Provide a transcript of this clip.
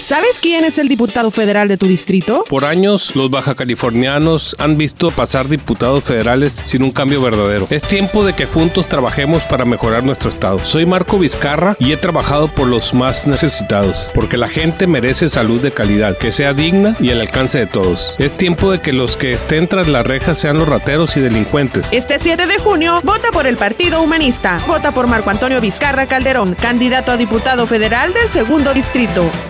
¿Sabes quién es el diputado federal de tu distrito? Por años, los bajacalifornianos han visto pasar diputados federales sin un cambio verdadero. Es tiempo de que juntos trabajemos para mejorar nuestro estado. Soy Marco Vizcarra y he trabajado por los más necesitados, porque la gente merece salud de calidad, que sea digna y al alcance de todos. Es tiempo de que los que estén tras las rejas sean los rateros y delincuentes. Este 7 de junio, vota por el Partido Humanista. Vota por Marco Antonio Vizcarra Calderón, candidato a diputado federal del 2º Distrito.